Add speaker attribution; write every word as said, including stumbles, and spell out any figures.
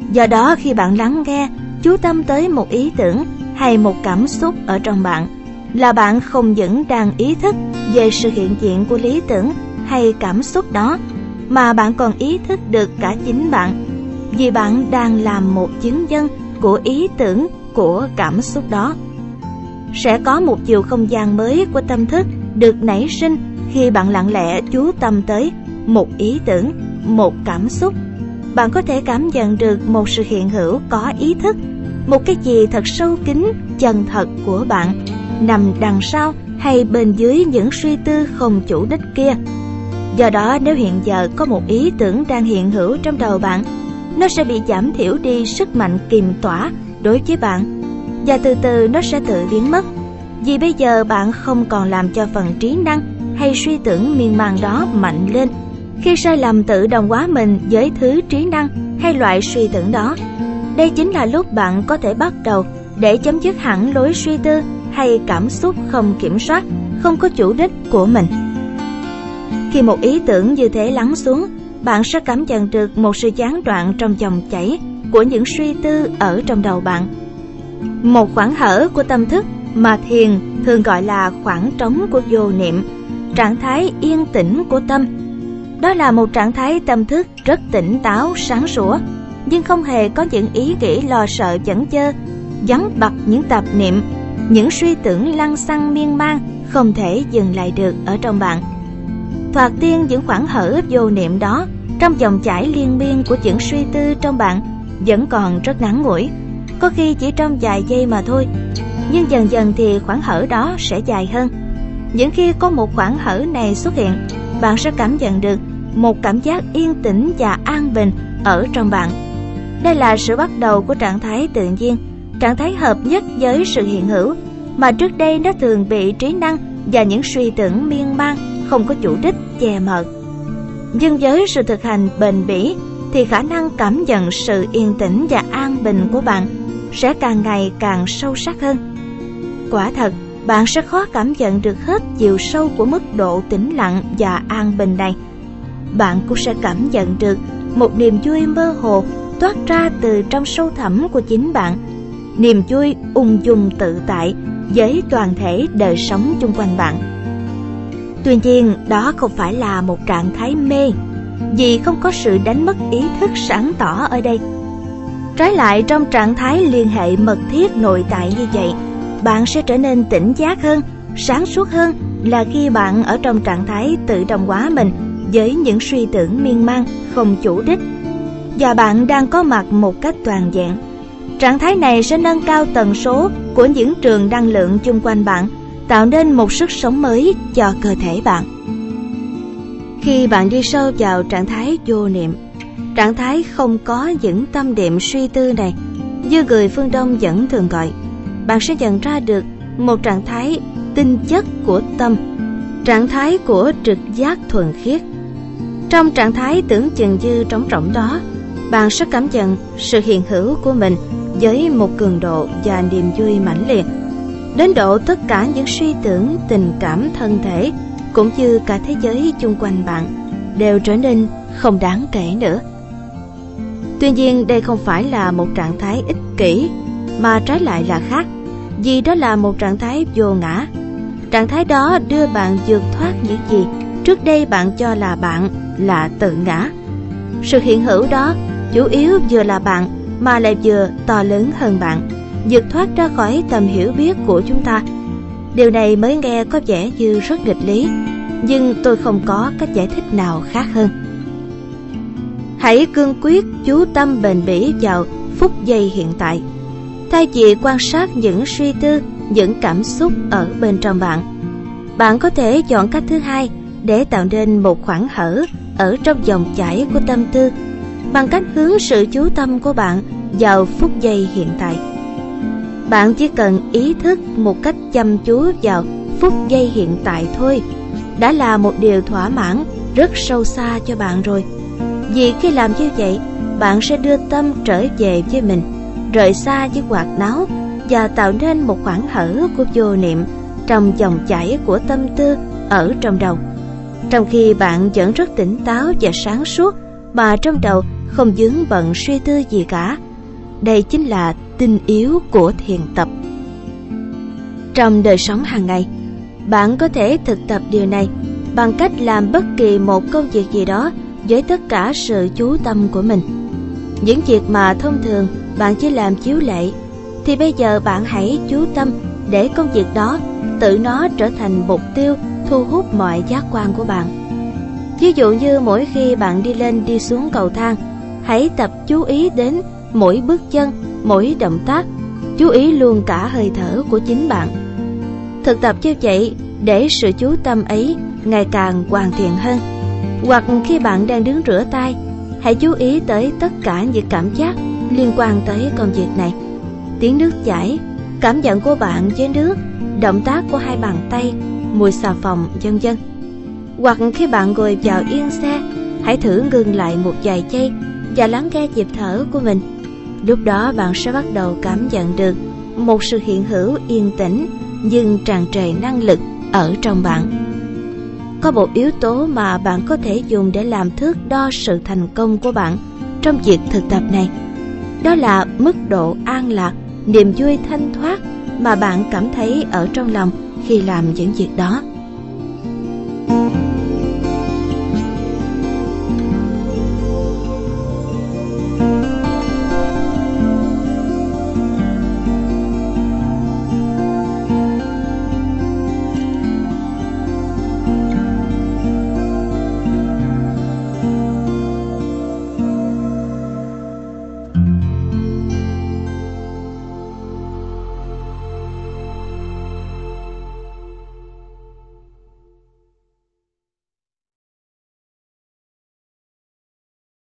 Speaker 1: Do đó khi bạn lắng nghe, chú tâm tới một ý tưởng hay một cảm xúc ở trong bạn, là bạn không những đang ý thức về sự hiện diện của lý tưởng hay cảm xúc đó, mà bạn còn ý thức được cả chính bạn, vì bạn đang làm một chứng nhân của ý tưởng, của cảm xúc đó. Sẽ có một chiều không gian mới của tâm thức được nảy sinh khi bạn lặng lẽ chú tâm tới một ý tưởng, một cảm xúc. Bạn có thể cảm nhận được một sự hiện hữu có ý thức, một cái gì thật sâu kín, chân thật của bạn, nằm đằng sau hay bên dưới những suy tư không chủ đích kia. Do đó nếu hiện giờ có một ý tưởng đang hiện hữu trong đầu bạn, nó sẽ bị giảm thiểu đi sức mạnh kiềm tỏa đối với bạn, và từ từ nó sẽ tự biến mất, vì bây giờ bạn không còn làm cho phần trí năng hay suy tưởng miên man đó mạnh lên, khi sai lầm tự đồng hóa mình với thứ trí năng hay loại suy tưởng đó. Đây chính là lúc bạn có thể bắt đầu để chấm dứt hẳn lối suy tư hay cảm xúc không kiểm soát, không có chủ đích của mình. Khi một ý tưởng như thế lắng xuống, bạn sẽ cảm nhận được một sự gián đoạn trong dòng chảy của những suy tư ở trong đầu bạn. Một khoảng hở của tâm thức mà thiền thường gọi là khoảng trống của vô niệm, trạng thái yên tĩnh của tâm. Đó là một trạng thái tâm thức rất tỉnh táo, sáng sủa, nhưng không hề có những ý nghĩ lo sợ chẩn chơ, vắng bặt những tạp niệm, những suy tưởng lăng xăng miên man không thể dừng lại được ở trong bạn. Thoạt tiên những khoảng hở vô niệm đó trong dòng chảy liên miên của những suy tư trong bạn vẫn còn rất ngắn ngủi, có khi chỉ trong vài giây mà thôi. Nhưng dần dần thì khoảng hở đó sẽ dài hơn. Những khi có một khoảng hở này xuất hiện, bạn sẽ cảm nhận được một cảm giác yên tĩnh và an bình ở trong bạn. Đây là sự bắt đầu của trạng thái tự nhiên, trạng thái hợp nhất với sự hiện hữu, mà trước đây nó thường bị trí năng và những suy tưởng miên man không có chủ đích che mờ. Nhưng với sự thực hành bền bỉ thì khả năng cảm nhận sự yên tĩnh và an bình của bạn sẽ càng ngày càng sâu sắc hơn. Quả thật, bạn sẽ khó cảm nhận được hết chiều sâu của mức độ tĩnh lặng và an bình này. Bạn cũng sẽ cảm nhận được một niềm vui mơ hồ toát ra từ trong sâu thẳm của chính bạn, niềm vui ung dung tự tại với toàn thể đời sống chung quanh bạn. Tuy nhiên, đó không phải là một trạng thái mê, vì không có sự đánh mất ý thức sáng tỏ ở đây. Trái lại, trong trạng thái liên hệ mật thiết nội tại như vậy, bạn sẽ trở nên tỉnh giác hơn, sáng suốt hơn là khi bạn ở trong trạng thái tự đồng hóa mình với những suy tưởng miên man không chủ đích, và bạn đang có mặt một cách toàn vẹn. Trạng thái này sẽ nâng cao tần số của những trường năng lượng chung quanh bạn, tạo nên một sức sống mới cho cơ thể bạn. Khi bạn đi sâu vào trạng thái vô niệm, trạng thái không có những tâm niệm suy tư này, như người phương Đông vẫn thường gọi, bạn sẽ nhận ra được một trạng thái tinh chất của tâm, trạng thái của trực giác thuần khiết. Trong trạng thái tưởng chừng như trống rỗng đó, bạn sẽ cảm nhận sự hiện hữu của mình với một cường độ và niềm vui mãnh liệt, đến độ tất cả những suy tưởng, tình cảm thân thể cũng như cả thế giới chung quanh bạn đều trở nên không đáng kể nữa. Tuy nhiên, đây không phải là một trạng thái ích kỷ, mà trái lại là khác, vì đó là một trạng thái vô ngã. Trạng thái đó đưa bạn vượt thoát những gì trước đây bạn cho là bạn là tự ngã. Sự hiện hữu đó chủ yếu vừa là bạn mà lại vừa to lớn hơn bạn, vượt thoát ra khỏi tầm hiểu biết của chúng ta. Điều này mới nghe có vẻ như rất nghịch lý, nhưng tôi không có cách giải thích nào khác hơn. Hãy cương quyết chú tâm bền bỉ vào phút giây hiện tại, thay vì quan sát những suy tư, những cảm xúc ở bên trong bạn. Bạn có thể chọn cách thứ hai để tạo nên một khoảng hở ở trong dòng chảy của tâm tư, bằng cách hướng sự chú tâm của bạn vào phút giây hiện tại. Bạn chỉ cần ý thức một cách chăm chú vào phút giây hiện tại thôi, đã là một điều thỏa mãn rất sâu xa cho bạn rồi. Vì khi làm như vậy, bạn sẽ đưa tâm trở về với mình, rời xa những hoạt náo, và tạo nên một khoảng hở của vô niệm trong dòng chảy của tâm tư ở trong đầu. Trong khi bạn vẫn rất tỉnh táo và sáng suốt, mà trong đầu không vướng bận suy tư gì cả. Đây chính là tinh yếu của thiền tập. Trong đời sống hàng ngày, bạn có thể thực tập điều này bằng cách làm bất kỳ một công việc gì đó với tất cả sự chú tâm của mình. Những việc mà thông thường bạn chỉ làm chiếu lệ, thì bây giờ bạn hãy chú tâm để công việc đó tự nó trở thành mục tiêu thu hút mọi giác quan của bạn. Ví dụ như mỗi khi bạn đi lên đi xuống cầu thang, hãy tập chú ý đến mỗi bước chân, mỗi động tác, chú ý luôn cả hơi thở của chính bạn. Thực tập như vậy để sự chú tâm ấy ngày càng hoàn thiện hơn. Hoặc khi bạn đang đứng rửa tay, hãy chú ý tới tất cả những cảm giác liên quan tới công việc này. Tiếng nước chảy, cảm nhận của bạn với nước, động tác của hai bàn tay, mùi xà phòng, vân vân. Hoặc khi bạn ngồi vào yên xe, hãy thử ngừng lại một vài giây và lắng nghe nhịp thở của mình. Lúc đó bạn sẽ bắt đầu cảm nhận được một sự hiện hữu yên tĩnh nhưng tràn trề năng lực ở trong bạn. Có một yếu tố mà bạn có thể dùng để làm thước đo sự thành công của bạn trong việc thực tập này. Đó là mức độ an lạc, niềm vui thanh thoát mà bạn cảm thấy ở trong lòng khi làm những việc đó.